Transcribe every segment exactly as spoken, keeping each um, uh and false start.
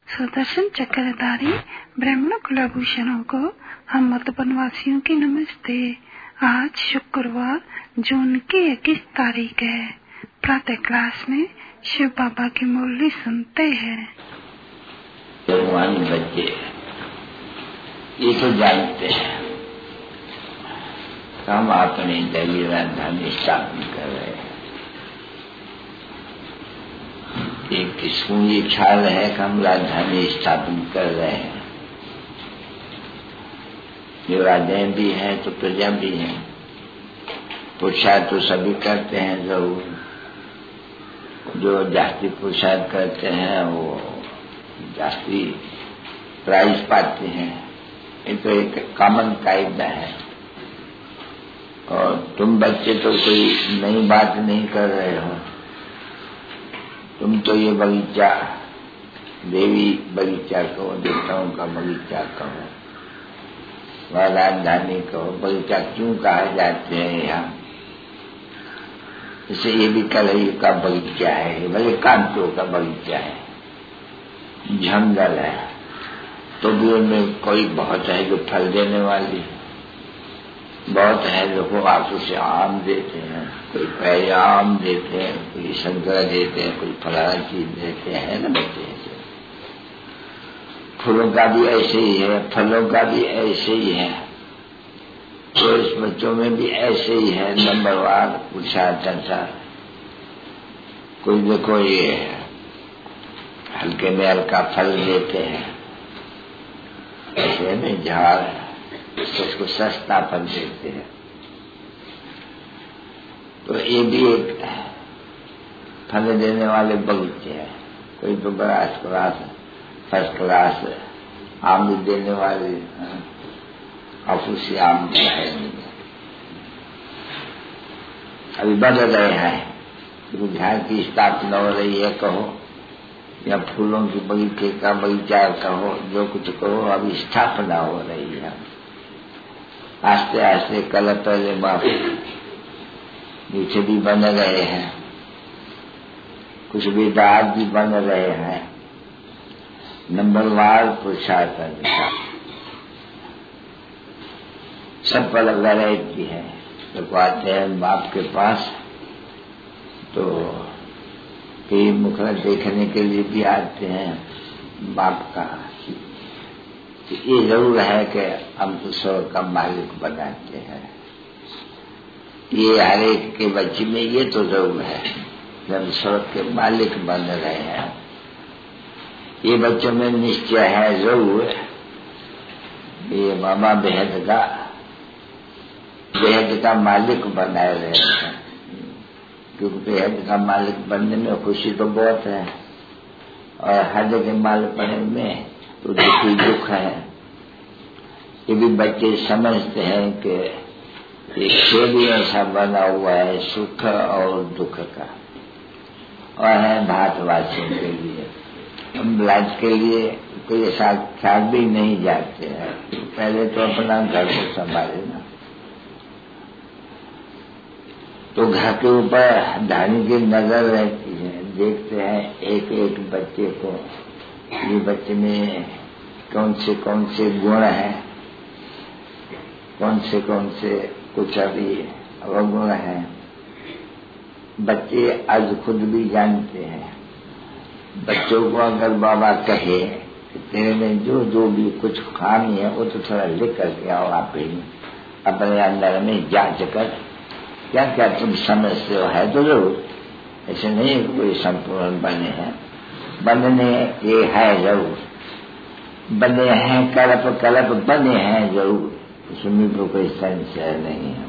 सुदर्शन चक्रधारी ब्राह्मण कुलभूषणों को हम मधुबन वासियों की नमस्ते। आज शुक्रवार जून की इक्कीस तारीख है। प्रातः क्लास में शिव बाबा की मुरली सुनते हैं। भगवान बच्चे ये तो जानते हैं हम अपनी दैवी राजधानी स्थापित कर रहे हैं। एक किस्म ये ख्याल है कि हम राजधानी स्थापित कर रहे हैं। जो राजाएं भी हैं तो प्रजा भी हैं। पुरुषार्थ तो सभी करते हैं जरूर। जो जाति पुरुषार्थ करते हैं वो जाति प्राइज पाते हैं। ये तो एक कॉमन कायदा है। और तुम बच्चे तो कोई नई बात नहीं कर रहे हो। तुम तो ये बगीचा देवी बगीचा कहो, देवताओं का बगीचा कहो, वह राजधानी कहो। बगीचा क्यों कहा जाते हैं यहाँ? इसे ये भी कलई का बगीचा है, भले कांतों का बगीचा है, जंगल है, तो भी उनमें कोई बहुत है जो फल देने वाली, बहुत है लोग आंसू से आम देते हैं, कोई पहले आम देते हैं, कोई संतरा देते हैं, कोई फलाना चीज देते हैं ना बच्चे। ऐसे फूलों का भी ऐसे ही है, फलों का भी ऐसे ही है। तो इस बच्चों में भी ऐसे ही है नंबरवार पुरुषार्थ अनुसार। कोई देखो ये हल्के में हल्का फल देते हैं, ऐसे में झाड़ उसको सस्ता फल देते हैं। तो ये भी एक फल देने वाले बगीचे हैं। कोई तो बड़ा क्लास फर्स्ट क्लास आम भी देने वाले ऑफिस आम है। अभी बढ़ रहे हैं, झाड़ की स्थापना हो रही है कहो, या फूलों की बगीचे का बगीचा कहो, जो कुछ कहो, अभी स्थापना हो रही है। आस्ते आस्ते कल पहले बाप नीचे भी बन रहे हैं, कुछ भी दाग भी बन रहे हैं। नंबरवार पुरुषार्थ अनुसार सब पर वैरायटी है। लोग आते हैं बाप के पास तो कई मुखड़ा देखने के लिए भी आते हैं बाप का। ये जरूर है कि हम ईश्वर का मालिक बनाते हैं। ये हर एक के बच्चे में ये तो जरूर है जब ईश्वर के मालिक बन रहे हैं। ये बच्चों में निश्चय है जरूर ये बाबा बेहद का बेहद का मालिक बना रहे हैं। क्योंकि बेहद का मालिक बनने में खुशी तो बहुत है, और हर जगह मालिक बनने में तो दुखी दुख है। ये भी बच्चे समझते हैं कि एक खेल ऐसा बना हुआ है सुख और दुख का, और है भारतवासियों के लिए। हम राज के लिए कोई ऐसा ख्याल भी नहीं जाते हैं। पहले तो अपना घर को संभाले ना। तो घर के ऊपर धानी की नजर रहती है, देखते हैं एक एक बच्चे को, ये बच्चे में कौन से कौन से गुण हैं, कौन से कौन से कुछ अभी अवगुण हैं। बच्चे आज खुद भी जानते हैं। बच्चों को अगर बाबा कहे कि तेरे में जो जो भी कुछ खामी है वो तो थोड़ा लिख करके आओ, आप ही अपने अंदर में जांच कर क्या क्या तुम समझते हो, है तो जरूर। ऐसे नहीं कोई संपूर्ण बने हैं, बनने ये है जरूर, बने हैं कल्प कल्प बने हैं जरूर, उसमें तो कोई संशय नहीं है।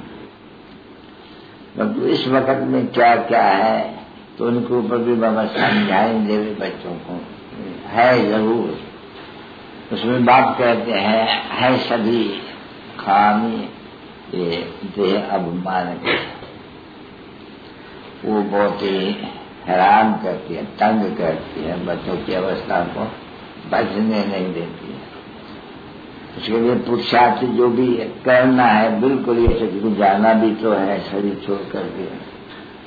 तो इस वक्त में क्या क्या है तो उनके ऊपर भी बाबा समझाएंगे बच्चों को, है जरूर। उसमें बाप कहते हैं है सभी खामी ये देह अभिमान के। वो बहुत ही हैरान करती है, तंग करती है, बच्चों की अवस्था को बचने नहीं देती है। उसके लिए पुरुषार्थ जो भी करना है बिल्कुल ये शक्ति जाना भी तो है, शरीर छोड़ करके,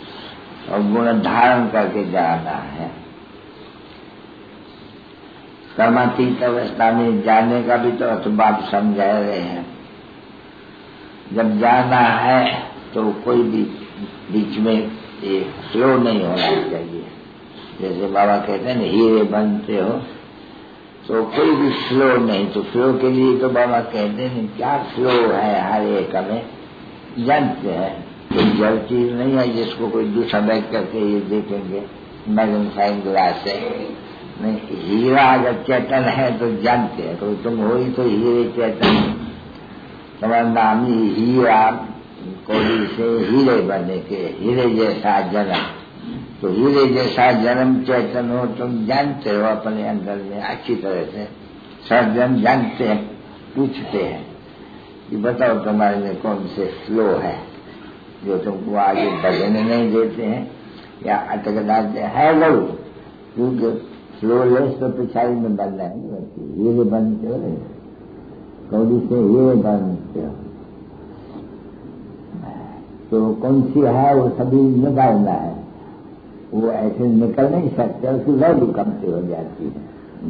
और गुण धारण करके जाना है। कर्मातीत अवस्था में जाने का भी तो, तो बात समझा रहे हैं। जब जाना है तो कोई भी बीच में ये स्लो नहीं होना चाहिए। जैसे बाबा कहते हैं ना, हीरे बनते हो तो कोई भी फ्लो नहीं। तो फ्लो के लिए तो बाबा कहते हैं क्या फ्लो है हर एक में, जानते हैं। कोई जड़ चीज नहीं है जिसको कोई दूसरा बैठ करके ये देखेंगे मैग्नीफाइंग ग्लास से। नहीं, हीरा अगर चेतन है तो जानते हैं। तो तुम हो ही तो हीरे चेतन, तुम्हारा नाम ही हीरा, कोड़ी से हीरे बने के, हीरे जैसा जन्म। तो हीरे जैसा जन्म चेतन हो, तुम जानते हो अपने अंदर में अच्छी तरह से। सर्जन जानते हैं, पूछते हैं कि बताओ तुम्हारे में कौन से फ्लो है जो तुमको आगे बढ़ने नहीं देते हैं या अटक डालते हैं। है लो, क्योंकि फ्लो लेस तो पिछाड़ी में बनना है। हीरे बनते हो, कौड़ी से हीरे बनते हो, तो कौन सी है वो सभी निकालना है। वो ऐसे निकल नहीं सकते, उसकी वैल्यू कम से हो जाती है।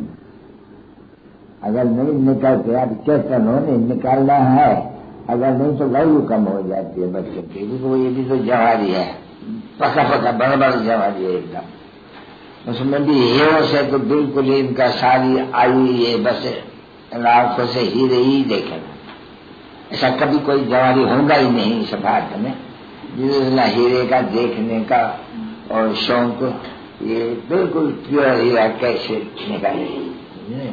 अगर नहीं निकलते, आप चेतन हो, नहीं निकालना है, अगर नहीं तो वैल्यू कम हो जाती है बच्चों की। तो ये भी तो जवारी है, पका पका बड़ा बड़ा जवारी है एकदम। उसमें भी हीरो से तो बिल्कुल ही इनका सारी आयु ये बस आंखों से हीरे ही देखेगा। ऐसा कभी कोई जवारी होगा ही नहीं इस भारत में जिसना हीरे का देखने का और शौक। ये बिल्कुल प्योर हीरा कैसे निकाले।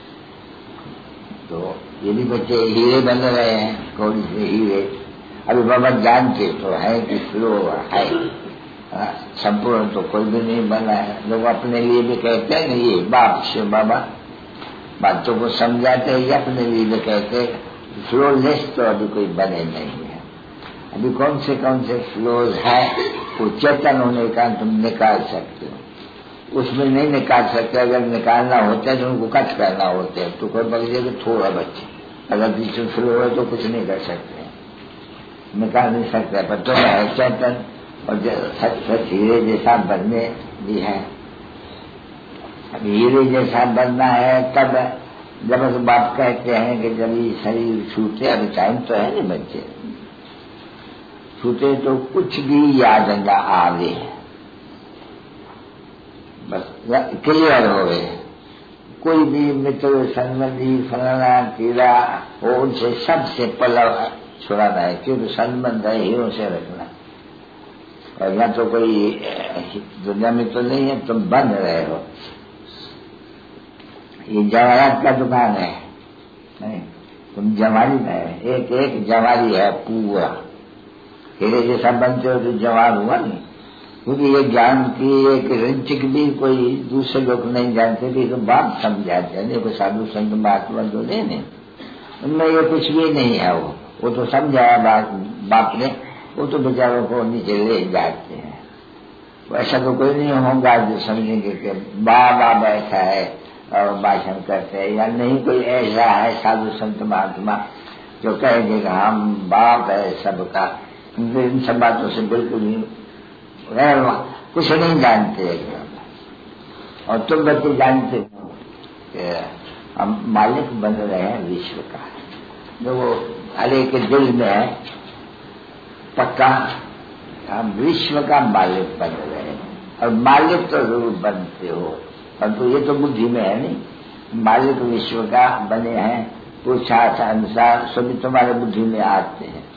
तो ये भी बच्चे हीरे बन रहे हैं, कौड़ी से हीरे। अभी बाबा जानते तो है कि फ्लो है, संपूर्ण तो कोई भी नहीं बना है। लोग अपने लिए भी कहते हैं ना, ये बाप से बाबा बातों को समझाते हैं, अपने लिए भी कहते हैं फ्लो लेस तो अभी कोई बने नहीं है। अभी कौन से कौन से फ्लोज है वो चेतन होने का तुम निकाल सकते हो, उसमें नहीं निकाल सकते। अगर निकालना होता है तो उनको कट करना होता है। तो कोई बगले के थोड़ा बच्चे अगर बीच में फ्लो है तो कुछ नहीं कर सकते, निकाल नहीं सकते। पर तो है चेतन और सच सच हीरे जैसा बनने भी है। अब हीरे जैसा बनना है तब जब तो बाप कहते हैं कि जब ये शरीर छूटे, अभी टाइम तो है नहीं बच्चे, छूटे तो कुछ भी याद न आवे, बस क्लियर हो गए। कोई भी मित्र संबंधी फलाना कीड़ा हो, उनसे सबसे पलव छुड़ाना है। क्योंकि संबंध है हीरो से रखना। और यहाँ तो कोई दुनिया में तो नहीं है, तुम बन रहे हो। ये जवाहरात का दुकान है नहीं, तुम जवारी में है। एक एक जवारी है पूरा। हीरे जैसा बनते हो तो जवार हुआ नहीं। क्योंकि ये ज्ञान की एक रंचिक भी कोई दूसरे लोग नहीं जानते भी, तो बात समझाते हैं। देखो साधु संत महात्मा जो नहीं, उनमें ये कुछ भी नहीं है। वो वो तो समझाया बाप, बाप ने, वो तो बेचारों को नीचे ले जाते हैं। वैसा तो कोई नहीं होगा जो समझेंगे कि बाबा बैठा है और भाषण करते हैं, या नहीं कोई ऐसा है साधु संत महात्मा जो कहेंगे कि हम बाप है सबका। इन सब बातों से बिल्कुल ही कुछ नहीं जानते। और तुम बच्चे जानते हो कि हम मालिक बन रहे हैं विश्व का, जो वो अरे के दिल में है पक्का। हम विश्व का मालिक बन रहे हैं, और मालिक तो जरूर बनते हो, परंतु ये तो बुद्धि में है नहीं। मालिक विश्व का बने हैं, पुरुषार्थ अनुसार सभी तुम्हारे बुद्धि में आते हैं।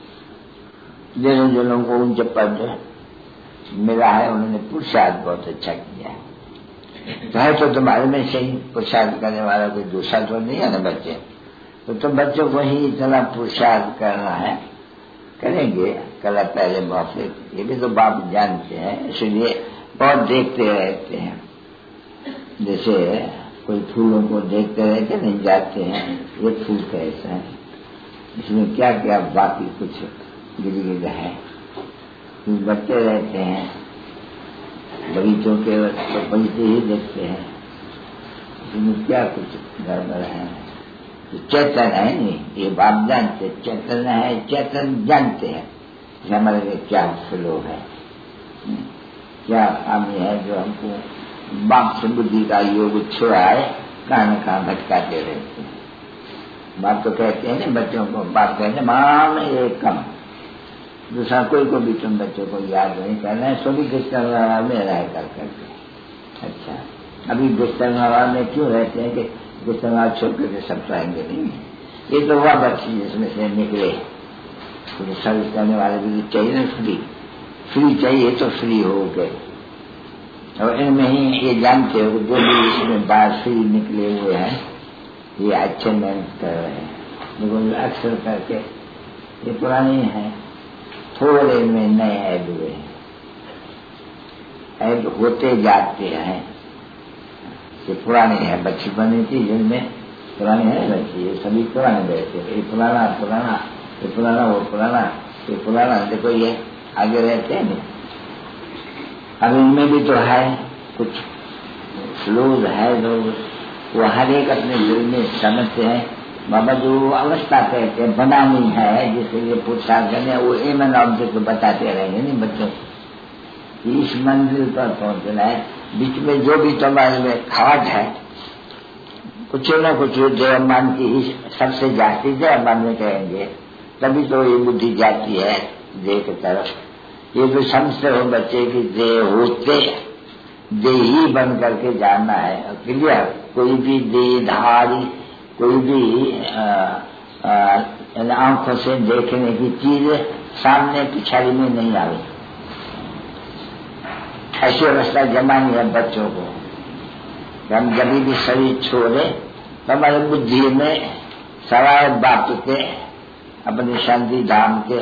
जिन जनों को उनके पद मिला है उन्होंने पुरुषार्थ बहुत अच्छा किया है। तो है तो तुम्हारे में से ही पुरुषार्थ करने वाला कोई दूसरा तो नहीं है ना बच्चे। तो तुम बच्चों को ही इतना पुरुषार्थ करना है, करेंगे। कल पहले बाप ये भी तो बाप जानते हैं, इसलिए बहुत देखते रहते हैं। जैसे कोई फूलों को देखते रहते नहीं जाते हैं, ये फूल कैसा है, इसमें क्या क्या बाकी कुछ गिर गिर है, बढ़ते रहते हैं। बगीचों के बगीचे ही देखते हैं, इसमें क्या कुछ गड़बड़ है। तो चेतन है नहीं, ये बाप जानते चेतन है, चेतन जानते हैं कि हमारे लिए क्या फ्लो है, क्या खामी है जो हमको बाप से बुद्धि का योग छुड़ाए कहाँ न कहाँ भटकाते रहते हैं। बाप तो कहते हैं ना बच्चों को, बाप कहते हैं माम एकम, दूसरा कोई को भी तुम बच्चों को याद नहीं करना है, सभी गिस्तर में रह कर करके। अच्छा, अभी गिस्तर में क्यों रहते हैं कि गिस्तर छोड़ करके सब तो आएंगे नहीं। ये तो वह बच्ची जिसमें से निकले, तो सर्विस करने वाले भी चाहिए ना, फ्री फ्री चाहिए तो फ्री हो गए। और इनमें ही ये जानते हो जो भी इसमें बाहर फ्री निकले हुए हैं ये अच्छे मेहनत कर रहे हैं, लेकिन अक्सर करके ये पुरानी है, थोड़े में नए ऐड हुए हैं, ऐड होते जाते हैं। ये पुरानी है बच्ची बनी थी जिनमें पुरानी है बच्ची, ये सभी पुराने बैठे, ये पुराना पुराना ये पुराना वो पुराना ये पुराना, देखो ये आगे रहते हैं। अब इनमें भी तो है कुछ फ्लूज है जो वो हर एक अपने दिल में समझते हैं। बाबा जो अवस्था कहते हैं बनानी है, जिसके लिए पुरुषार्थ करने, वो एम एन ऑब्जेक्ट बताते रहेंगे नहीं बच्चों की, इस मंजिल पर पहुंचना है। बीच में जो भी तुम्हारे में खाट है, कुछ न कुछ जय मान की सबसे जाती जय मान में कहेंगे, तभी तो ये बुद्धि जाती है देह की तरफ। ये तो समझते हो बच्चे की देह होते देह ही बन करके जाना है, क्लियर। कोई भी देहधारी, कोई भी आंखों से देखने की चीज सामने पिछाड़ी में नहीं आवे, ऐसी अवस्था जमानी है बच्चों को। हम जब भी शरीर छोड़े तो हमारी बुद्धि में सवाए बाप के, अपने शांति धाम के,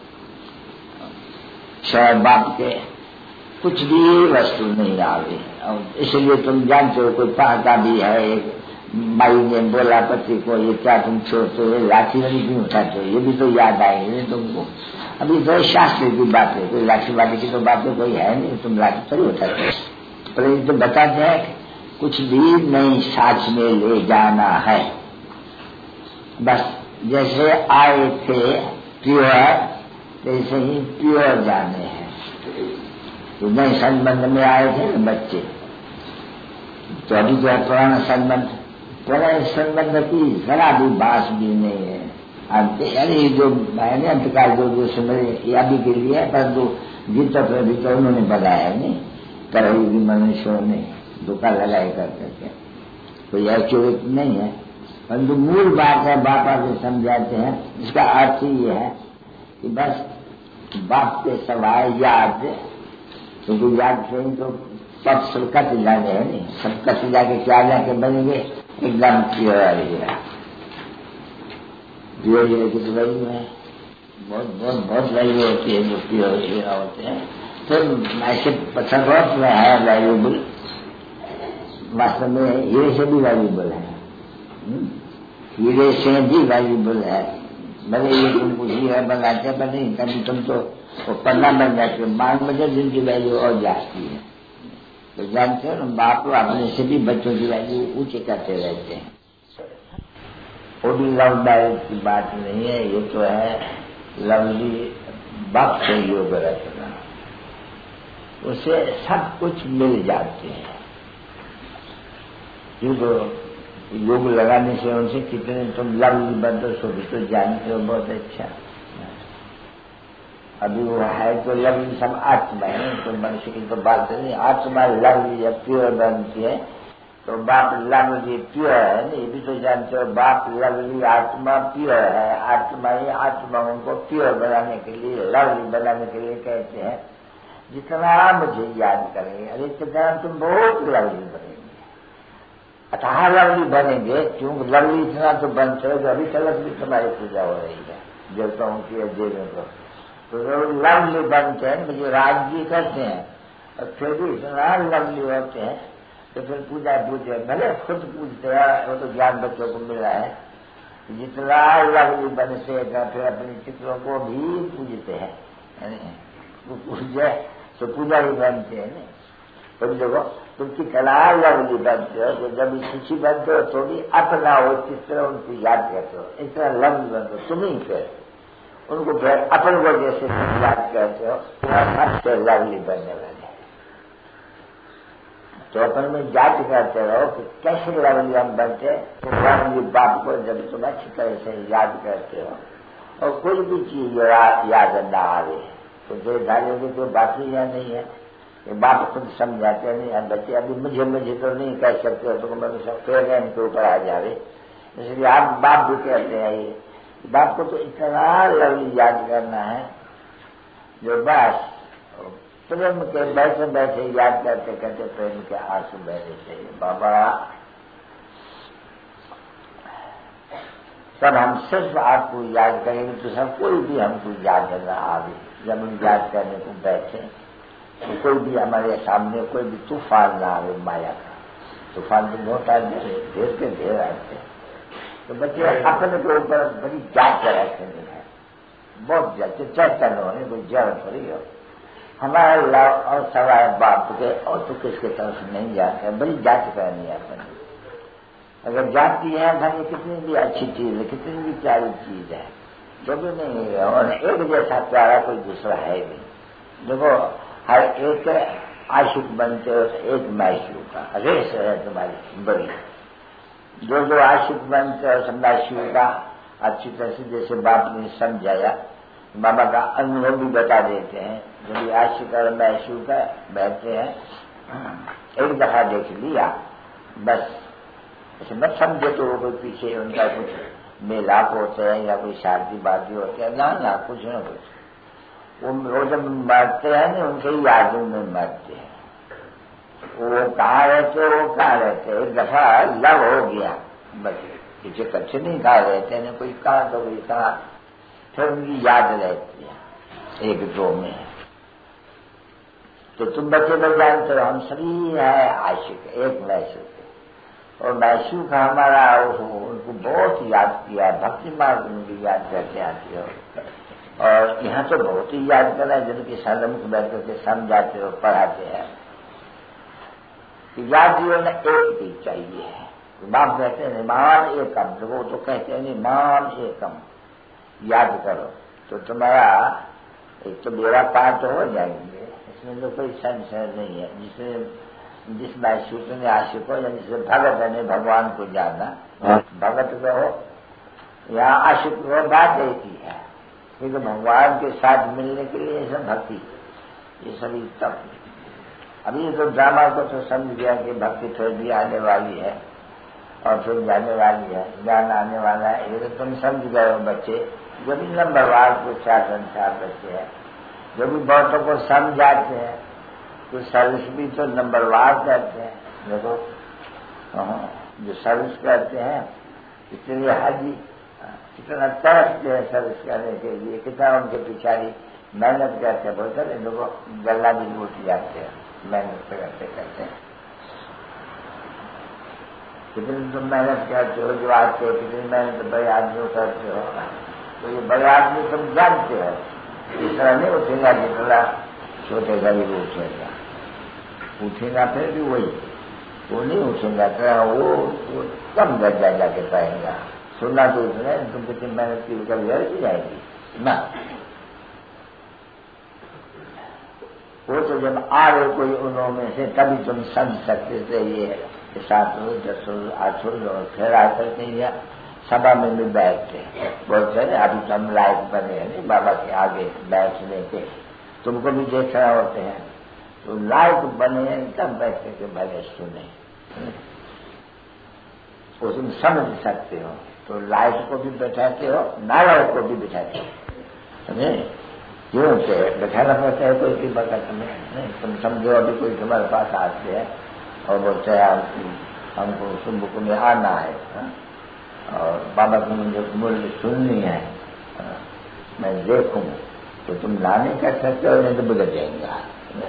सवाए बाप के कुछ भी वस्तु नहीं आवे। और इसलिए तुम जानते हो कोई पढ़ता भी है, एक माई ने बोला पति को ये क्या तुम छोड़ते हो, लाठी वाली क्यों उठाते हो, ये भी तो याद आएगी तुमको। अभी तो शास्त्र की बात है, कोई लाठी वाली की तो बातें कोई है नहीं, तुम लाठी थोड़ी उठाते हो। पर ये तो बताते हैं कुछ भी नहीं साथ में ले जाना है, बस जैसे आए थे प्योर वैसे ही प्योर जाने हैं। तो नए संबंध में आए थे ना बच्चे, तो अभी जो है पुराना संबंध, पुराने संबंध की जरा भी बात भी नहीं है। अरे जो मैंने अंतकाल जो जो सुन रहे अभी के लिए, परंतु गीता पर भी तो उन्होंने बताया नहीं, करोगी मनुष्यों ने धोखा लगाए कर करके, कोई एक्चुअलिट नहीं है। परंतु मूल बात है, बापा से समझाते हैं, इसका अर्थ ये है कि बस बाप के सवाए याद, क्योंकि याद से ही तो सब सब कट जाने है नहीं, सब कट जाके क्या जाके बनेंगे एकदम प्योर है। प्योर की तो वैल्यू है, बहुत बहुत बहुत वैल्यू होती है जो प्योर होते हैं। तो ऐसे पत्थर बहुत में है वैल्यूबल, वास्तव में हीरे से भी वैल्यूबल है, हीरे से भी वैल्यूबल है। भले ये तुमको हीरा बनाते पर नहीं, तभी तुम तो वो पन्ना बन जाते हो, मांग बजे जिनकी वैल्यू और जाती है। तो जानते हो ना, बाप अपने से भी बच्चों की वैल्यू ऊंचे करते रहते हैं। वो भी लव मैरिज की बात नहीं है, ये तो है लवली बाप से योग रखना, उसे सब कुछ मिल जाते हैं। क्योंकि योग लगाने से उनसे कितने तुम लवली बदो सो भी तो जानते हो बहुत अच्छा। अभी वो है तो लवली सब आत्मा है, तो मनुष्य की तो बात नहीं, आत्मा लवली जब प्योर बनती है तो बाप लवली प्योर है नहीं, ये भी तो जानते हो। बाप लवली आत्मा प्योर है, आत्मा ही आत्मा उनको प्योर बनाने के लिए, लवली बनाने के लिए कहते हैं जितना मुझे याद करेंगे, अरे इतना तुम बहुत लवली बनेंगे, अतः लवली बनेंगे। क्योंकि लवली इतना तो बनते हो, अभी तक भी तुम्हारी पूजा हो रही है देवताओं की या देवियों को, तो लवली बनते हैं, मुझे राजगी करते हैं, और फिर भी इतना लवली होते हैं तो फिर पूजा पूजते, भले खुद पूजते हैं, वो तो ज्ञान बच्चों को मिला है, जितना लवली बनते हैं फिर अपने चित्रों को भी पूजते हैं, पूजा तो पूजा ही बनते हैं। तो देखो तुम कितना लवली बनते हो, तो जब सूची बनते हो तो भी अपना वो चित्र उनको याद करते हो, इतना लवली बनते हो तुम ही, फिर उनको फिर अपन को जैसे याद करते हो, तुम्हारा सबसे लवली बनने वाले। तो अपन में जांच करते रहो कि कैसे लवली हम बनते, तो लवली बाप को जब तुम अच्छी तरह से याद करते हो और कोई भी चीज याद न आवे तो देर धारेगी तो बाकी यहाँ नहीं है। ये बाप खुद समझाते नहीं है, बच्चे अभी मुझे मुझे तो नहीं कह सकते हो, तो मैं फिर इनके ऊपर आ जावे। इसलिए आप बाप भी कहते हैं ये बाप को तो इतना लवली याद करना है जो बस प्रेम के बैठे बैठे याद करते करते प्रेम के आंसू बहने चाहिए। बाबा तब हम सिर्फ आपको याद करेंगे तो सब कोई भी हमको याद करना आवे। जब हम याद करने को बैठे तो कोई भी हमारे सामने कोई भी तूफान ना आवे माया का। तूफान तो बहुत आते ढेर के ढेर आते, तो बच्चे अपने के ऊपर बड़ी जांच कर रखनी है, बहुत जांच चैतन्य होने कोई जरूरत थोड़ी हो। हमारा लव और सवाल बाप के और तो किसके तरफ नहीं जाते, बड़ी जांच करनी है अपनी। अगर जाती है भाई कितनी भी अच्छी चीज है, कितनी भी प्यारी चीज है, जो भी नहीं है और एक जैसा प्यारा कोई दूसरा है नहीं। देखो हर एक आशिक बनते हो तो एक मैशू का रेस है तुम्हारी बड़ी। जो जो आशिक बनते हो सब मैशू का अच्छी तरह से जैसे बाप ने समझाया, बाबा का अनुभव भी बता देते हैं। जब आशिक और मैशू का बैठते हैं एक दफा देख लिया बस, ऐसे मत समझे तो वो कोई पीछे उनका कुछ मेलाप होते हैं या कोई शादी बादी होती है, ना ना कुछ न कुछ। वो, वो जब मरते हैं ना उनके यादों में मरते हैं। वो कहाँ रहते वो कहाँ रहते, एक दफा लव हो गया बस, पीछे कच्चे नहीं कहा रहते न, कोई कहा तो कोई कहा, फिर उनकी याद रहती है एक दो में। तो तुम बच्चे लोग जानते हो हम सभी है आशिक, एक मैशूक, और मैशूक हमारा उनको बहुत याद किया, भक्ति मार्ग उनकी याद करते आती हो। और यहाँ तो बहुत ही याद करना, जिनके सन्मुख बैठ करके समझाते हो पढ़ाते हैं। याद जीवन में एक भी चाहिए है। बाप कहते हैं मान एकम, तो वो तो कहते हैं नहीं मान एकम, याद करो तो तुम्हारा एक तो बेड़ा पार तो हो जाएंगे, इसमें तो कोई संशय नहीं है। जिसमें जिस मैशूक ने आशिक हो, यानी जिसे भगत ने भगवान को जाना, भगत को हो या आशिक हो, बात एक ही है। क्योंकि भगवान के साथ मिलने के लिए ये सब भक्ति, ये सभी तब अभी तो ड्रामा को तो समझ गया कि भक्ति थोड़ी भी आने वाली है और फिर जाने वाली है, ज्ञान आने वाला है, ये तो तुम समझ गए हो बच्चे। जो भी नंबरवार को चार संसार बच्चे हैं, जो भी बहुतों को समझाते हैं, तो सर्विस भी तो नंबरवार करते हैं। देखो जो सर्विस करते हैं इसलिए हाजी कितना तरसते हैं सर्विस करने के लिए, कितना उनके पिछाड़ी मेहनत करते हैं। बोलते हैं लोगों गला भी लूट जाते हैं मेहनत करते करते हैं। कितनी तुम मेहनत करते हो जो आते हो, कितनी मेहनत बड़े आदमियों करते हो, तो ये बड़े आदमी तुम जानते हो इस तरह नहीं उठेगा जितना छोटे गरीब उठेगा, उठेगा फिर भी वही, वो नहीं उठेगा तो वो, वो कम दर्जा जाके पाएगा। सुनना तो इसमें तुम कितनी मेहनत की कभी हर जाएगी ना। वो तो जब आ रहे कोई उन्होंने से तभी तुम समझ सकते थे ये सात रोज दस रोज आठ रोज और फिर आकर के या सभा में भी बैठते बोलते हैं अभी तो हम लायक बने हैं नहीं बाबा के आगे बैठने के, तुमको भी देख रहे होते हैं, तो लायक बने हैं तब बैठने के भले सुने, वो तुम समझ सकते हो। तो लायक को भी बैठाते हो, नालायक को भी बैठाते हो, समझे क्यों से बैठाना पड़ता है कोई की बरकत में नहीं। तुम समझो अभी कोई तुम्हारे पास आते हैं और बोलते हैं हमको सुबह को में आना है हा? और बाबा को मुझे मूल्य सुननी है, मैं देखूं, तो तुम ना नहीं कर सकते हो, नहीं तो बिगड़ जाएंगा।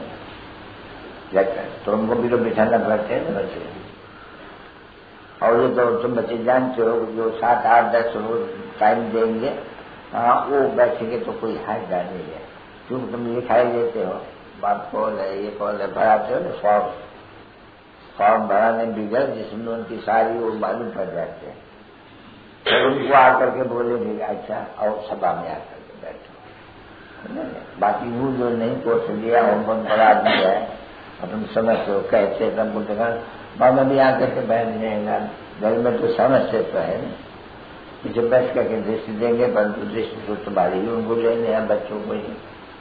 तुमको भी तो बिठाना पड़ते हैं ना बच्चे। और ये तो तुम बच्चे जानते हो जो सात आठ दस रोज टाइम देंगे, हाँ वो बैठेंगे तो कोई हाथ नहीं है। क्योंकि तुम लिखाई देते हो, बाप कॉल है ये कॉल है, भराते हो ना फॉर्म, फॉर्म भराने बिगड़ जिसमें उनकी सारी वो मालूम पड़ जाते हैं। तो उनको आकर के बोलेंगे अच्छा और सभा में आकर के बैठो। बाकी वो जो नहीं कोर्स लिया और बहुत बड़ा आदमी है अपन समझते हो, कहते तब बोलते बाबा भी आकर के बैठ जाएगा, घर में तो समझते तो है ना, पीछे बैठ करके दृष्टि देंगे, परंतु दृष्टि तो तुम्हारी ही उनको लेने हैं, बच्चों को ही,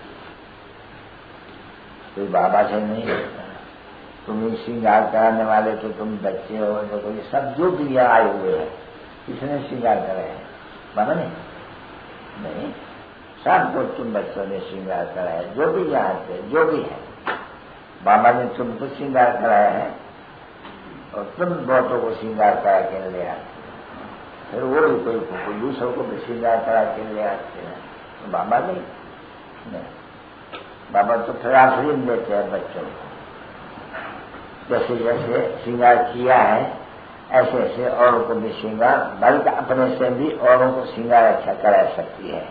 कोई बाबा से नहीं होता। तुम ही श्रृंगार कराने वाले तो तुम बच्चे हो, तो कोई सब जो भी आए हुए हैं, किसने श्रृंगार कराया है? बाबा ने नहीं, सबको तुम बच्चों ने श्रृंगार कराया, जो भी यहाँ थे, जो भी है, बाबा ने तुमको श्रृंगार कराया है और तुम बहुतों को श्रृंगार करा के ले आते, फिर वो भी कोई, कोई दूसरों को भी श्रृंगार करा के ले आते हैं, तो बाबा नहीं, नहीं। बाबा तो फिर आखिरी में देते हैं बच्चों को, जैसे जैसे श्रृंगार किया है ऐसे ऐसे औरों को भी श्रृंगार, बल्कि अपने से भी औरों को श्रृंगार अच्छा करा सकती है।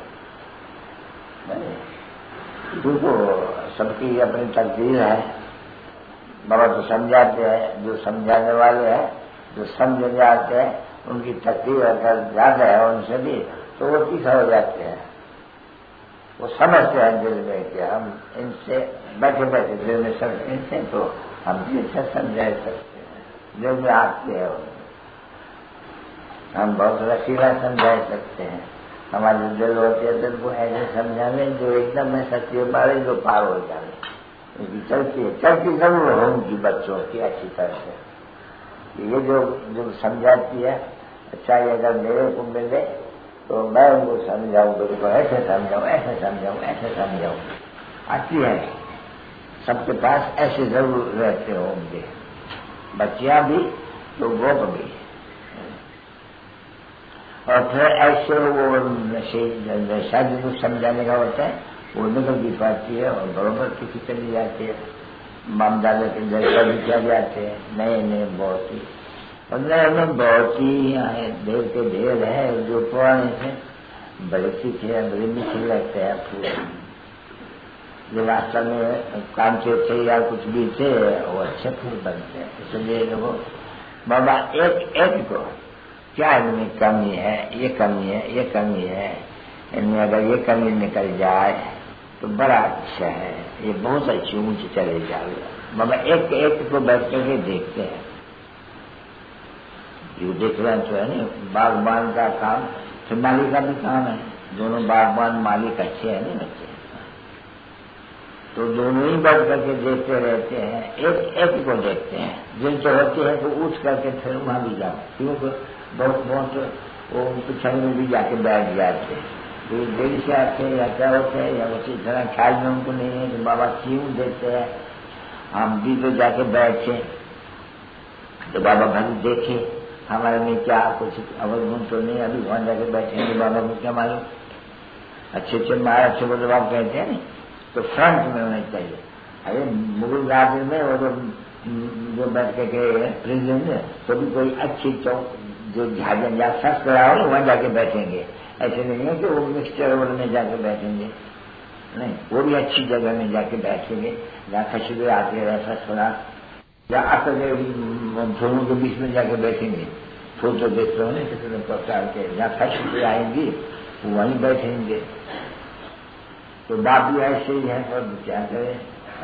क्योंकि सबकी अपनी तकदीर है, बाबा तो समझाते हैं, जो समझाने वाले हैं, जो समझ जाते हैं, उनकी तकदीर अगर ज्यादा है उनसे भी, तो वो तीखा हो जाते हैं, वो समझते हैं दिल में कि हम इनसे बैठे बैठे दिल में समझ, इनसे तो हम इनसे समझा सकते हैं, जो भी आते हैं हम बहुत रसीला समझा सकते हैं। हमारे दिल होते हैं, दिल को ऐसे समझाने जो एकदम में सच्ची मारे, जो पार हो जाए, उनकी चलती है, चलती जरूर हो उनकी बच्चों की अच्छी तरह से। ये जो जो समझाती है, अच्छा ये अगर मेरे को मिले तो मैं उनको समझाऊं, तो ऐसे समझाऊं, ऐसे समझाऊं, ऐसे समझाऊं, आती है। सबके पास ऐसे जरूर रहते होंगे, बच्चियां भी तो गोप भी, और फिर ऐसे वो नशा जो समझाने का होता है वो निकल भी पाती है और बराबर किसी चली जाती है। मामदादा के जलसा भी क्या जाते हैं, नए नए बहुत ही, और नए नए बहुत ही यहाँ ढेर के ढेर है, जो पुराने थे बड़े सीखे हैं, बड़े मीठे लगते हैं फूल, जो वास्तव में कांचे थे या कुछ भी थे वो अच्छे फूल बनते हैं। इसलिए लोगों बाबा एक एक को क्या इनमें कमी है, ये कमी है, ये कमी है, इनमें अगर ये कमी निकल जाए तो बड़ा अच्छा है, ये बहुत अच्छी ऊंची चले जाएगा। बाबा एक एक को बैठ करके देखते हैं, जो देख रहे हैं तो है ना, बागबान का काम फिर माली का भी काम है, दोनों बागबान मालिक अच्छे हैं ना बच्चे, तो दोनों ही बैठ करके देखते रहते हैं, एक एक को देखते हैं। जिन तो होते हैं तो उठ करके फिर वहां भी जाओ, क्योंकि बहुत बहुत वो पिछड़ में भी जाके बैठ जाते हैं, तो देरी से आते हैं या क्या होते हैं या उसी तरह ख्याल में उनको नहीं है कि बाबा क्यों देते हैं, हम भी तो जाके बैठे तो बाबा भाई देखे हमारे में क्या कुछ अवगुण तो नहीं, अभी वहां जाके बैठेंगे बाबा को क्या मालूम, अच्छे अच्छे महाराज अच्छे बोले बाप कहते हैं ना, तो फ्रंट में होना चाहिए। अरे मुगल राज में वो जो जो बैठ के प्रिजन में तो भी कोई अच्छी चौक जो झाजन या फर्स्ट करा हो वहां जाके बैठेंगे, ऐसे नहीं है कि वो मिक्सचर रोड में जाके बैठेंगे, नहीं, वो भी अच्छी जगह में जाके बैठेंगे जहाँ खुशबू आते रहे फर्स्ट क्लास, या आकर फूलों के बीच में जाके बैठेंगे, फूल तो देखते हो ना कितने प्रकार के, जहाँ खुशबू आएंगी वहीं बैठेंगे। तो बाप भी ऐसे ही है, और क्या करें,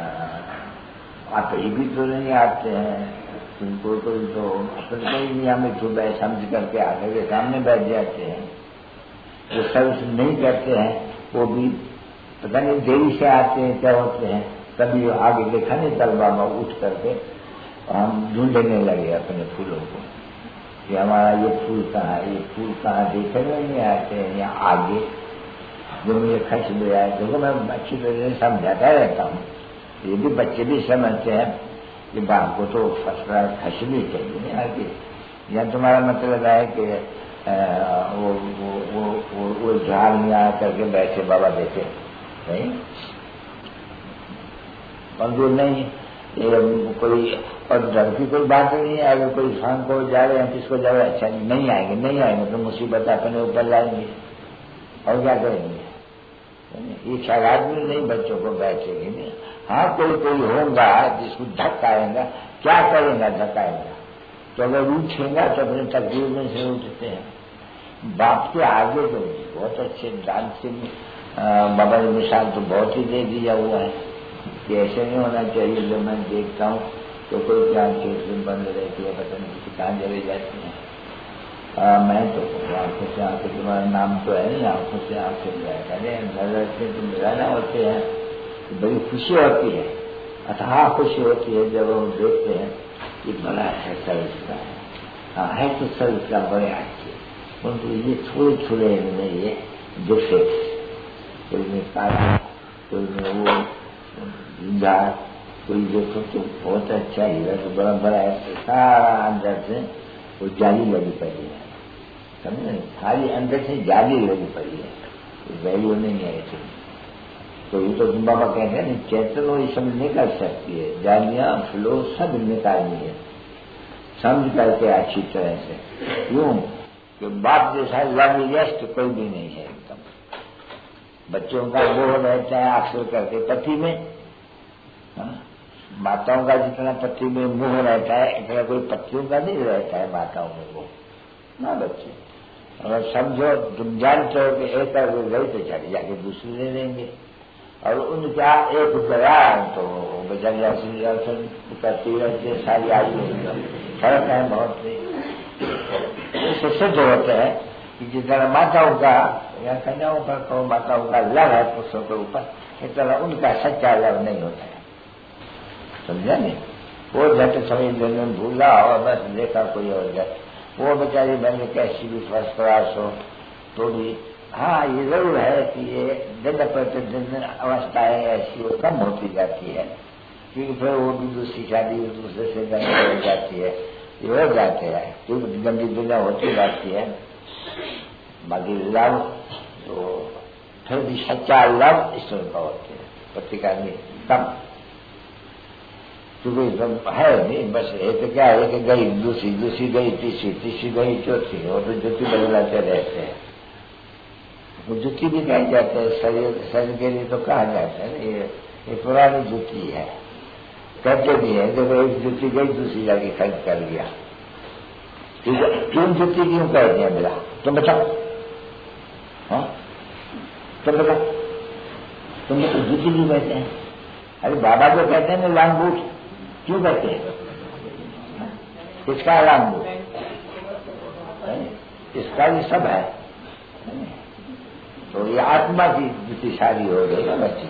आप ही भी तो नहीं आते हैं, तुमको तो तो अपन कोई नियमित तो बैठ समझ करके आगे के सामने बैठ जाते हैं, जो सर्विस नहीं करते हैं वो भी पता नहीं देरी से आते हैं क्या होते हैं, कभी आगे देखा नहीं तब बाबा उठ करके हम ढूंढने लगे अपने फूलों को कि हमारा ये फूल कहाँ है, ये फूल कहाँ, देखने नहीं आते हैं यहाँ आगे जो मुझे खर्च ले आए, देखो मैं अच्छी तरह से समझाता रहता हूँ, ये भी बच्चे भी समझते हैं कि बाप को तो फर्स्ट क्लास खर्चनी चाहिए आगे, या तुम्हारा मतलब है कि वो वो वो वो, वो झाड़ में आ करके बैठे बाबा देखे नहीं, और जो नहीं ये कोई और डर की कोई बात नहीं है, अगर कोई शाम को जा रहे हैं किसको जा रहे हैं, अच्छा नहीं आएंगे नहीं आएंगे तो मुसीबत अपने ऊपर लाएंगे और क्या करेंगे, ये ख्याल में नहीं बच्चों को बैठेंगे नहीं। हाँ कोई कोई होगा जिसको धक्काएगा, क्या करेगा धक्काएगा, तो अगर उठेगा तो अपने तकदीर में से उठते हैं। बाप के आगे तो बहुत अच्छे डांस से बाबा ने मिसाल तो बहुत ही दे दिया हुआ है कि ऐसे नहीं होना चाहिए। जब मैं देखता हूँ तो कोई क्या आंखें बंद रहती है, पता नहीं किसी कहाँ चले जाती हैं। आ, मैं तो आंखों से आंखें, तुम्हारा नाम तो है नहीं, आंखों से आंखें मिलाया, अरे नजर से तो मिलाना होते हैं। तो बड़ी खुशी होती है, अथाह खुशी होती है जब हम देखते हैं कि बड़ा है सर इसका है। हाँ है तो सर इसका बड़े अच्छे, परंतु ये थोड़े थोड़े में ये डिफेक्ट्स, कोई में काला, कोई में वो झींगा, कोई देखो तो बहुत अच्छा हीरा तो बड़ा बड़ा है, सारा अंदर से वो जाली लगी पड़ी है, समझे? सारी अंदर से जाली लगी पड़ी है, तो वैल्यू नहीं है ऐसे। तो ये तो बाबा कहते हैं चैतन्य वो सब निकल सकती है, जालियां फ्लो सब निकालनी है, समझ करके अच्छी तरह से। क्यों कि बाप जैसा लव कोई भी नहीं है एकदम। बच्चों का वो रहता है अक्सर करके पति में, हाँ? माताओं का जितना पति में मोह रहता है इतना कोई पतियों का नहीं रहता है माताओं में वो ना। बच्चे अगर समझो, तुम जानते हो कि एक अगर गई तो चले जाके दूसरी ले लेंगे, और उनका एक गया तो बेचारी अवसर करती रहती सारी आयु, फर्क है बहुत। इससे सिद्ध होता है कि जितना माताओं का या कन्याओं का कहो माताओं का लव है पुरुषों के ऊपर, इस तरह उनका सच्चा लव नहीं होता है, समझा नहीं? वो झट समझ लेने भूला और बस देखा कोई और जाए, वो बेचारी मैंने कैसी भी फर्स्ट क्लास हो तो भी हाँ ये जरूर है कि ये दिन प्रतिदिन अवस्थाएं ऐसी वो कम होती जाती है, क्योंकि फिर वो भी दूसरी शादी दूसरे से गंदी हो जाती है, ये हो जाते हैं, क्योंकि गंदी दुनिया होती जाती है। बाकी लव तो फिर भी सच्चा लव ईश्वर का होते हैं, पति का नहीं कम, क्योंकि है नहीं। बस एक क्या है कि गई दूसरी, दूसरी गई तीसरी, तीसरी गई चौथी, और तो जुती बदलाते रहते हैं। वो जुती भी कही जाते हैं, शरीर शरीर के लिए तो कहा जाता है ये, ये पुरानी जुती है, कहते भी है। देखो एक जुती गई दूसरी जाके खरीद कर लिया, क्यों जुती क्यों कहते हैं? मेरा तुम बताओ, हाँ तुम बताओ, तुम तो जुती क्यों कहते हैं? अरे बाबा जो कहते हैं ना लांग बूट, क्यों कहते हैं? इसका लांग बूट, इसका ये सब है, तो ये आत्मा की जुती सारी हो गई ना बच्चे।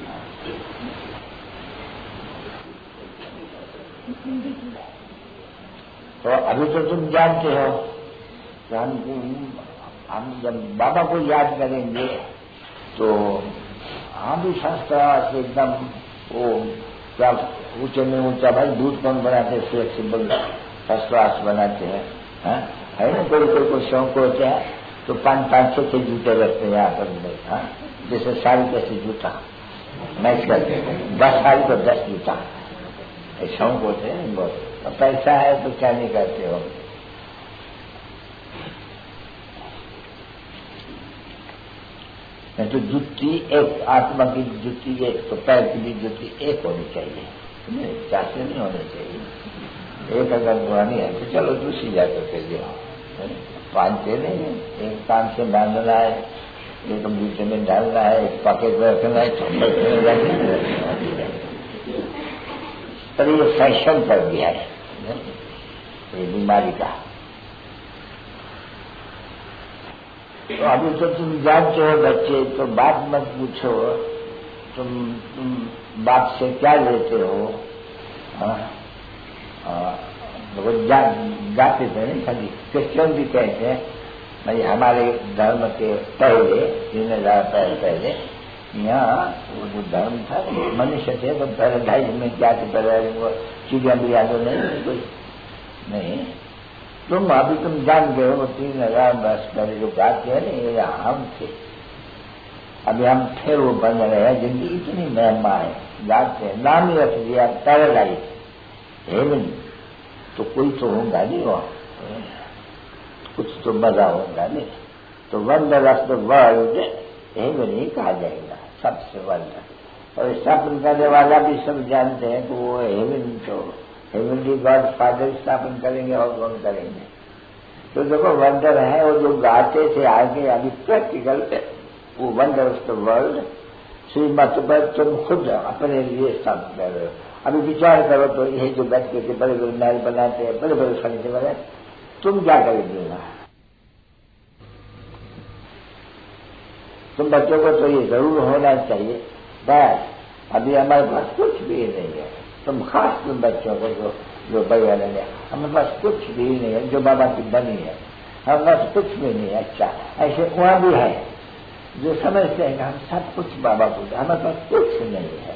तो अभी तो तुम जानते हो कि हम हम जब बाबा को याद करेंगे तो हम भी संस्था से एकदम वो क्या ऊंचे में ऊंचा, भाई दूध कौन बनाते हैं, फ्लेक्सिबल फर्स्ट क्लास बनाते हैं, हाँ? है ना? कोई कोई कोई शौक होते हैं तो पांच पांच छह छह जूते रखते हैं यहाँ पर, हाँ? जैसे साड़ी कैसे जूता मैच करते हैं, दस साड़ी तो दस जूता, शौक होते हैं बहुत। तो पैसा है तो क्या नहीं करते हो? तो जुत्ती एक, आत्मा की जुत्ती एक, तो पैर की भी जुत्ती एक होनी चाहिए, चाहते नहीं होने चाहिए। एक अगर पुरानी है तो चलो दूसरी जाकर के जाओ, बांधते नहीं है, एक कान से बांधना है, एक जूते में डालना है, एक पॉकेट में रखना है, पर ये फैशन कर दिया है ये बीमारी का। तो अभी तो तुम जानते हो बच्चे, तो बात मत पूछो, तुम तुम बाप से क्या लेते हो? वो जा, जाते थे नहीं, खाली क्रिश्चियन भी कहते हैं भाई हमारे धर्म के पहले तीन हजार पहले पहले यहाँ वो जो धर्म था मनुष्य थे तो पहले ढाई में क्या थे, पहले वो चिड़िया भी याद नहीं कोई नहीं। तुम अभी तुम जान गए हो तीन हजार वर्ष पहले जो गाते हैं ना ये हम थे, अभी हम फिर वो बन रहे हैं, जिंदगी इतनी महिमा है, गाते हैं, नाम ही रख दिया पैराडाइज हेवन, तो कोई तो होगा नहीं वहाँ, कुछ तो मजा होगा नहीं, तो wonder of the world heaven ही कहा जाएगा सबसे वंडर। और स्थापन करने वाला भी सब जानते हैं कि वो हेवन तो हेवनली गॉड फादर स्थापन करेंगे और कौन करेंगे। तो देखो वंडर है, वो जो गाते थे आगे अभी प्रैक्टिकल वो वंडर ऑफ द वर्ल्ड श्रीमत पर तुम खुद अपने लिए सब कर रहे हो। अभी विचार करो तो ये जो व्यक्ति के बड़े बड़े महल बनाते हैं, बड़े बड़े फर्नीचर बनाए, तुम क्या करोगे? तुम बच्चों को तो ये जरूर होना चाहिए, बस अभी हमारे पास कुछ भी नहीं है। तुम खास तुम बच्चों को जो जो बड़े ने, हमारे पास कुछ भी नहीं है जो बाबा की बनी है, हमारे पास कुछ भी नहीं है। अच्छा, ऐसे वहां भी है जो समझते हैं कि हम सब कुछ बाबा को, हमारे पास कुछ नहीं है।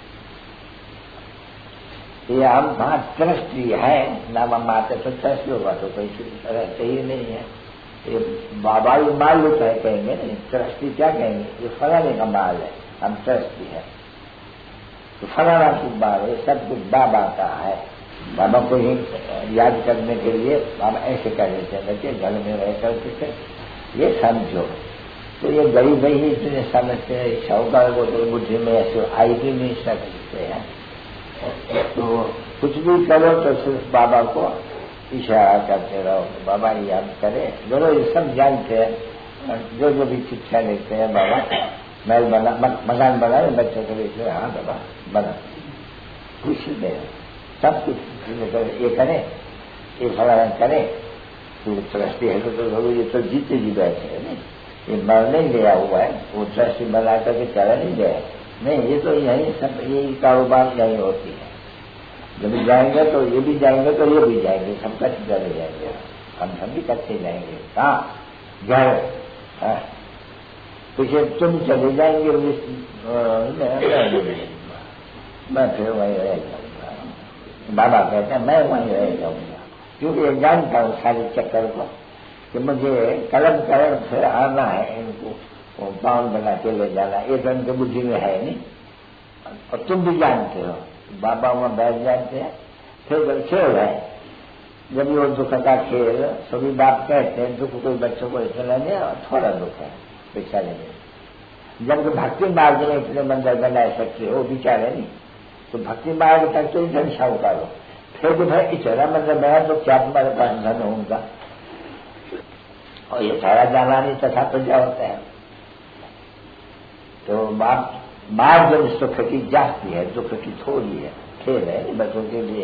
ये हम वहां ट्रस्टी है नाम माते तो ट्रस्टी होगा तो कोई रहते ही नहीं है। ये बाबा ही मालिक है कहेंगे नहीं, ट्रस्टी क्या कहेंगे? ये फलाने का माल है, हम ट्रस्टी है। तो फलाना की बात है, सब कुछ बाबा का है। बाबा को ही याद करने के लिए बाबा ऐसे कह देते हैं बच्चे घर में रह करके थे, ये समझो। तो ये गरीब ही इतने समझते हैं, शाहूकार को तो बुद्धि में ऐसे आई भी नहीं सकते हैं। तो कुछ भी करो तो सिर्फ बाबा को इशारा करते रहो, बाबा याद करे। दोनों ये सब जानते हैं, जो जो भी शिक्षा लेते हैं बाबा, महल बना मकान बनाए बच्चों को लेते, हाँ बाबा बना, खुशी दे, सब कुछ ये करें, ये फलाना करें। तो ट्रस्टी है तो ये तो जीते जी बैठे है नहीं, ये मरने गया हुआ है, वो ट्रस्टी बना करके चला नहीं गया नहीं। ये तो यही सब यही कारोबार यही होती है। जब जाएंगे तो ये भी जाएंगे तो ये भी जाएंगे, सब कच्चे चले जाएंगे, हम सब भी कच्चे जाएंगे। कहाँ घर पीछे तुम चले जाएंगे, मैं फिर वहीं रह जाऊंगा। बाबा कहते हैं मैं वहीं रह जाऊंगा, क्योंकि ये जानता हूँ सारे चक्कर को कि मुझे कलम कलम फिर आना है, इनको पाउंड बना के ले जाना, ये तो उनके बुद्धि में है नहीं। और तुम भी जानते हो, बाबा वहां बैठ जाते हैं, फिर खेल है। जब वो दुख का खेल सभी बाप कहते हैं, दुख कोई बच्चों को इतना नहीं और थोड़ा दुख है बेचारे में। जब भक्ति मार्ग में इतने मंदिर बनाए सकते हो बेचारे नहीं, तो भक्ति मार्ग तक तो धन शाहूकार हो। फिर जो भाई इतना मंदिर बना तो क्या तुम्हारे पास धन होगा? और ये सारा जाना नहीं तथा तो क्या होता है। तो बाप मार्ग जब सुख की जाती है, दुख की थोड़ी है, खेल है बच्चों के लिए।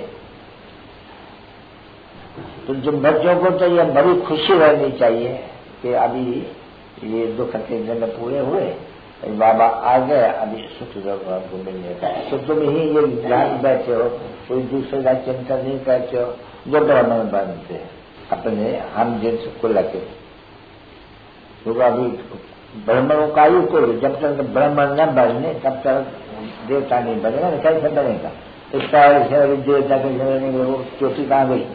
तो जो बच्चों को तो ये बड़ी खुशी रहनी चाहिए कि अभी ये दुख के दिन पूरे हुए, बाबा आ गए, अभी सुख जरूर को मिलने का है। तो तुम ही ये ध्यान बैठे हो, कोई दूसरे का चिंतन नहीं करते हो, जो ब्राह्मण बनते अपने हम जिन को लगे। तो अभी ब्राह्मणों का ही को जब तक ब्राह्मण न बने तब तक देवता नहीं बनेगा, कैसे बनेगा? इस तरह से देवता के जमाने वो चोटी कहाँ गई?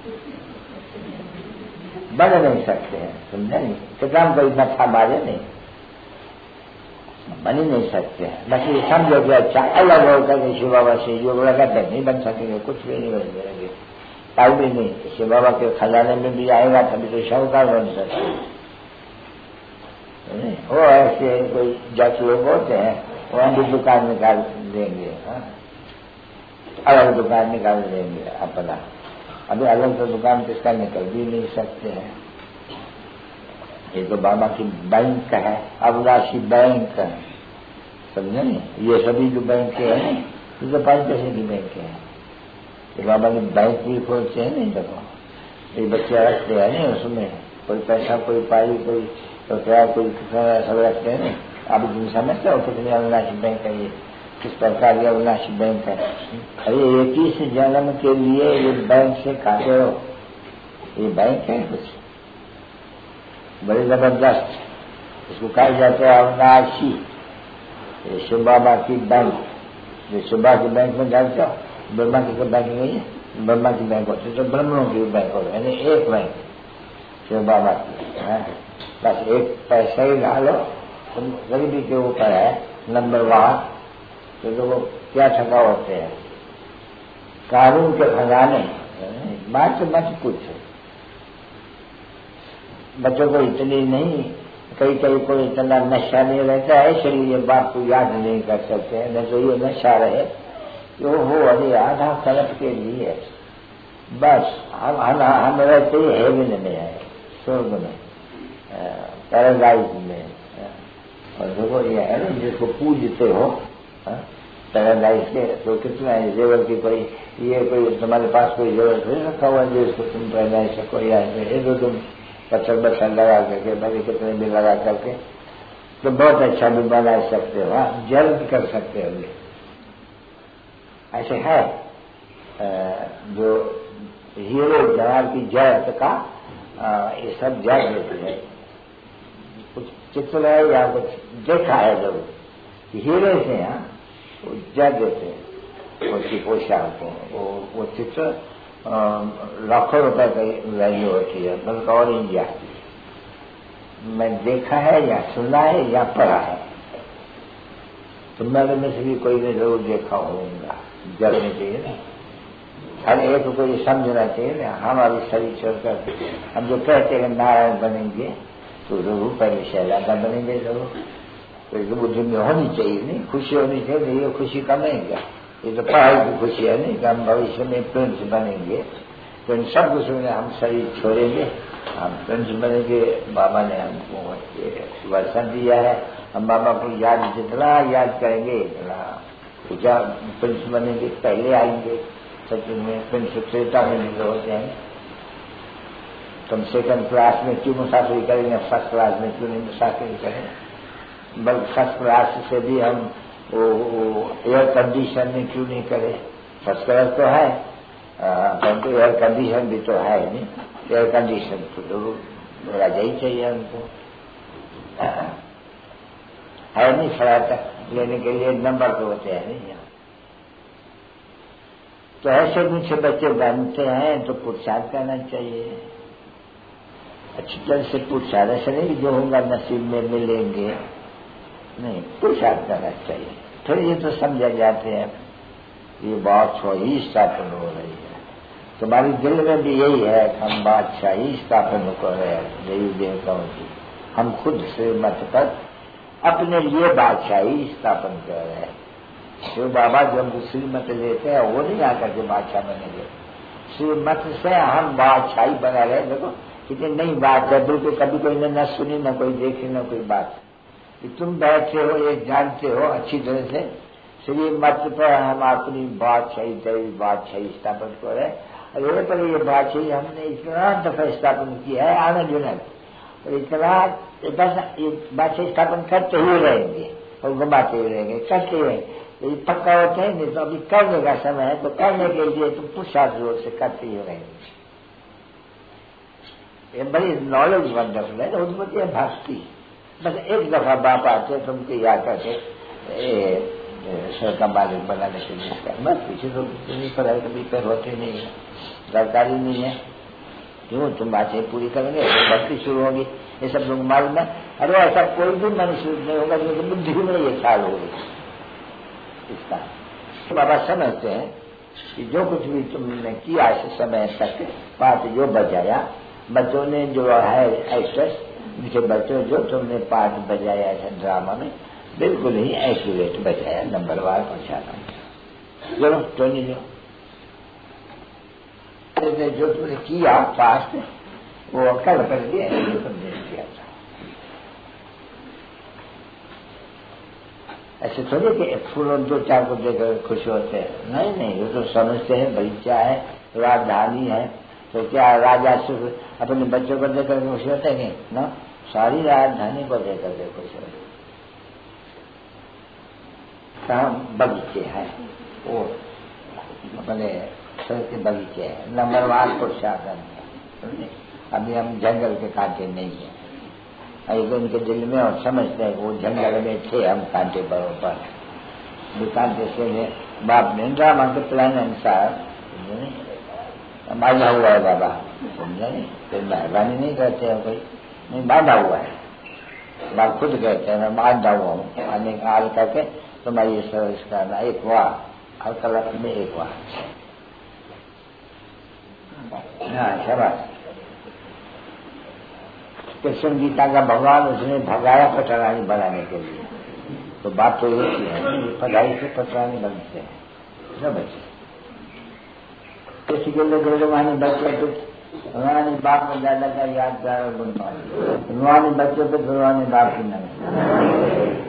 बन नहीं सकते हैं, समझे नहीं? कितना कोई नफा मारे नहीं, बन ही नहीं सकते हैं। बस ये समझो कि अच्छा अलग होता है शिव बाबा से योग लगाते नहीं बन सकेंगे, कुछ भी नहीं बन जाएंगे, काई भी नहीं। शिव बाबा के खजाने में भी आएगा तभी तो शाहूकार बन सकते वो। ऐसे कोई जाति लोग होते हैं, वो हम भी दुकान निकाल देंगे, अलग दुकान निकाल देंगे अपना। अभी अलग तो दुकान किसका निकल भी नहीं सकते हैं। ये तो बाबा की बैंक है, अविनाशी बैंक है, समझे नहीं? ये सभी जो बैंक है ये तो पांच पैसे की बैंक है। ये बाबा की बैंक भी खोलते हैं नहीं, देखो ये बच्चे रखते हैं नहीं, उसमें कोई पैसा कोई पाई कोई तो क्या कोई सब रखते हैं। आप तुम समझते हो कितनी अविनाशी बैंक है, ये किस प्रकार की अविनाशी बैंक है। अरे एक ही से जन्म के लिए ये बैंक से खाते हो, ये बैंक है कुछ बड़े जबरदस्त, इसको कहा जाता है अविनाशी। ये शिव बाबा की बैंक, जो शिव बाबा की बैंक में जानते हो, ब्रह्मा की कोई बैंक नहीं है, ब्रह्मा की बैंक होती तो ब्रह्मणों की बैंक हो, यानी एक बैंक शिव बाबा की है। बस एक पैसा ही डालो, तुम गरीबी के ऊपर है नंबर वन। तो, तो वो क्या ठगा होते हैं कानून के खजाने, माच मच कुछ बच्चों को इतनी नहीं, कई कई को इतना नशा नहीं रहता है, इसलिए बाप को याद नहीं कर सकते हैं। न तो ये नशा रहे तो हो अरे आधा कलप के लिए बस हम हम रहते ही हेवन में है, स्वर्ग में, पैराडाइज में, और देखो ये है ना, जिसको पूजते हो पैराडाइज के, तो कितना है जेवर की कोई ये कोई तुम्हारे पास कोई जेवर थोड़ी रखा हुआ है जो इसको तुम पहना सको, या ये दो तुम पत्थर बत्थर लगा करके भले कितने भी लगा करके तो बहुत अच्छा भी बना सकते हो। हाँ, जल कर सकते हो। ऐसे है जो हीरो जवाहर की जड़ का ये सब जड़ देती है। कुछ चित्र है या कुछ देखा है जब हीरे से यहाँ वो जड़ देते हैं उसकी पोशाक को, वो वो चित्र लाखों रुपए की वैल्यू होती है, बल्कि और ही जाती है। मैं देखा है या सुना है या पढ़ा है, तुम मेरे में से भी कोई ने जरूर देखा होगा। जलने चाहिए ना, हर एक को ये समझना चाहिए ना। हमारी शरीर छोड़कर हम जो कहते हैं नारायण बनेंगे तो जरूर पहले शैलादा बनेंगे जरूर। तो ये बुद्धि में होनी चाहिए, नहीं खुशी होनी चाहिए। ये खुशी कम है क्या? ये तो पढ़ाई की खुशी है नहीं कि हम भविष्य में प्रिंस बनेंगे। तो इन सब कुछ में हम शरीर छोड़ेंगे, हम प्रिंस बनेंगे। बाबा ने हमको वर्षन दिया है, हम बाबा को याद जितना याद करेंगे इतना ऊंचा प्रिंस बनेंगे। पहले आएंगे सच में प्रिंस श्रेष्ठता में निकले होते हैं। तुम सेकंड क्लास में क्यों मुसाफिरी करेंगे, फर्स्ट क्लास में क्यों नहीं मुसाफिरी करें? बल्कि फर्स्ट क्लास से भी हम वो एयर कंडीशन में क्यों नहीं करें? फर्स्ट क्लास तो है परंतु एयर कंडीशन भी तो है नहीं। एयर कंडीशन तो जरूर राजा ही चाहिए हमको, है नहीं? फ्लैट लेने के लिए नंबर तो होते हैं नहीं। तो ऐसे मीठे बच्चे बनते हैं तो पुरुषार्थ करना चाहिए, अच्छी तरह से पुरुषार्थ। ऐसे नहीं जो होगा नसीब में मिलेंगे, नहीं, पुरुषार्थ करना चाहिए। फिर ये तो समझा जाते हैं ये बादशाही स्थापन हो रही है। तुम्हारी दिल में भी यही है कि हम बादशाही स्थापन कर रहे हैं देवी देवताओं की। हम खुद से मत कर अपने लिए बादशाही स्थापन कर रहे हैं। शिव बाबा जो हमको श्रीमत लेते हैं वो नहीं आकर के बादशाह बनेंगे, श्रीमत से हम बादशाही बना रहे। देखो कितनी नई बात है, बिल्कुल कभी कोई ने न सुनी न कोई देखी न कोई बात। कि तुम बैठे हो ये जानते हो अच्छी तरह से श्रीमत पर हम अपनी बादशाही देवी बादशाही स्थापन कर रहे हैं। और ये पर ये बादशाही हमने इतना दफा स्थापन किया है आनंद जुनक, और इतना बस ये बादशाही स्थापन करते हुए रहेंगे और घुमाते हुए रहेंगे, करते हुए। ये पक्का होता है नहीं तो अभी करने का समय है, तो करने के लिए तुम पुरुषार्थ जोर से करते ही रहेंगे। ये बड़ी नॉलेज वंडरफुल है, उन्नति है भक्ति। बस एक दफा बाप आते तुमको याद करके का मालिक बनाने के लिए, बस पीछे तो नहीं पढ़ाई कभी पर होते नहीं है, सरकारी नहीं है। क्यों तुम बातें पूरी करेंगे तो भक्ति शुरू होगी। ये सब लोग मालूम है। अरे ऐसा कोई भी मनुष्य नहीं होगा जो बुद्धि में ये ख्याल होगी इसका। तो बाबा समझते हैं कि जो कुछ भी तुमने किया इस समय तक पाठ जो बजाया, बच्चों ने जो है एक्ट्रेस उनके बच्चों जो तुमने पाठ बजाया है ड्रामा में बिल्कुल ही एक्यूरेट बजाया, नंबर वार पहुंचाना। चलो तो नहीं जो जो तुमने किया पास्ट वो कल कर दिया, तुमने किया था। ऐसे थोड़े कि फूलों दो चार को देखकर खुश होते हैं, नहीं नहीं, वो तो समझते हैं बगीचा है, राजधानी है, तो क्या राजा सिर्फ अपने बच्चों को देखकर खुश होते हैं ना, सारी राजधानी को देखकर के खुश होते। कहाँ बगीचे हैं वो अपने सर के बगीचे हैं, नंबर वन पुरुषार्थन है। अभी हम जंगल के कांटे नहीं है, अभी उनके दिल में और समझते हैं वो जंगल में थे, हम कांटे बरोबर कांटे से बाप ने ड्रामा के प्लान अनुसार बांधा हुआ है बाबा, समझा नहीं, फिर मेहरबानी नहीं करते हैं कोई, नहीं बांधा हुआ है। बाप खुद कहते हैं मैं बांधा हुआ हूँ, आने का हाल करके तुम्हारी सर्विस करना एक वाह हर कलर में एक वाह। हाँ शाबाश। कृष्ण गीता का भगवान उसने भगाया पटरानी बनाने के लिए, तो बात तो एक ही है, पढ़ाई से पटरानी बनते हैं सब बच्चे। किसी के लिए गुरुमानी बच्चे तो रूहानी बाप में दादा का यादगार और गुणवान, रूहानी बच्चों पे रूहानी बाप की नमस्ते।